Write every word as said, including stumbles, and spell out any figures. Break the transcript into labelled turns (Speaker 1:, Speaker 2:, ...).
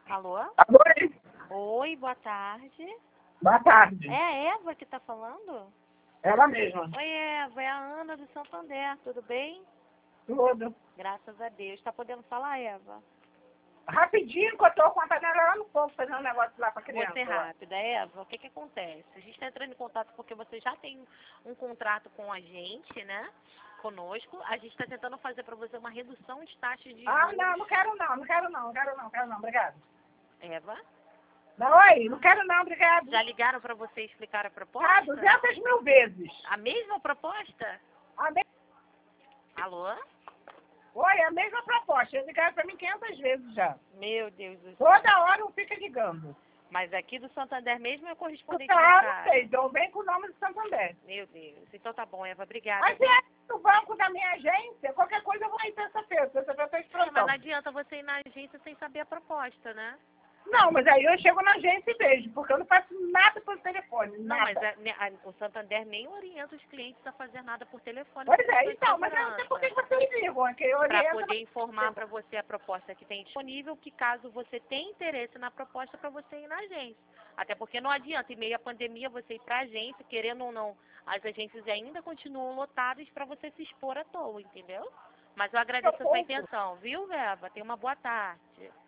Speaker 1: Alô?
Speaker 2: Oi,
Speaker 1: Oi, boa tarde.
Speaker 2: boa tarde.
Speaker 1: É a Eva que tá falando?
Speaker 2: Ela mesma.
Speaker 1: Oi, Eva, é a Ana do Santander, tudo bem?
Speaker 2: Tudo.
Speaker 1: Graças a Deus. Tá podendo falar, Eva?
Speaker 2: Rapidinho que eu tô com a panela lá no fogo fazendo um negócio lá pra
Speaker 1: Vou
Speaker 2: criança.
Speaker 1: ser
Speaker 2: Lá.
Speaker 1: rápida. Eva, o que que acontece? A gente tá entrando em contato porque você já tem um contrato com a gente, né? Conosco. A gente tá tentando fazer pra você uma redução de taxas de
Speaker 2: Ah,
Speaker 1: juros.
Speaker 2: não, não quero não, não quero não, não quero não, quero não, obrigado.
Speaker 1: Eva,
Speaker 2: Não, oi, não quero não, obrigado.
Speaker 1: já ligaram pra você explicar a
Speaker 2: Ah,
Speaker 1: proposta?
Speaker 2: duzentas mil vezes.
Speaker 1: A mesma proposta?
Speaker 2: A me...
Speaker 1: Alô?
Speaker 2: Oi, a mesma proposta. Eles ligaram pra mim quinhentas vezes já.
Speaker 1: Meu Deus do céu.
Speaker 2: Toda hora um fica ligando.
Speaker 1: Mas aqui do Santander mesmo é correspondente
Speaker 2: Ah, não
Speaker 1: bancário.
Speaker 2: sei, então vem com o nome do Santander.
Speaker 1: Meu Deus. Então tá bom, Eva. Obrigada.
Speaker 2: Mas se é do banco da minha agência, qualquer coisa eu vou aí terça-feira. Terça-feira eu tô
Speaker 1: É, mas
Speaker 2: explosão.
Speaker 1: não adianta você ir na agência sem saber a proposta, né?
Speaker 2: Não, mas aí eu chego na agência e vejo, porque eu não faço nada pelo telefone,
Speaker 1: Não,
Speaker 2: nada.
Speaker 1: mas a- ne- a- o Santander nem orienta os clientes a fazer nada por telefone.
Speaker 2: Pois
Speaker 1: por
Speaker 2: é,
Speaker 1: questão de
Speaker 2: então, mas eu não sei por que
Speaker 1: segurança.
Speaker 2: vocês ligam, é que eu
Speaker 1: Para
Speaker 2: oriento...
Speaker 1: poder informar para você a proposta que tem disponível, que caso você tenha interesse na proposta, para você ir na agência. Até porque não adianta, em meio à pandemia, você ir para a agência, querendo ou não, as agências ainda continuam lotadas para você se expor à toa, entendeu? Mas eu agradeço a sua intenção, viu, Eva? Tenha uma boa tarde.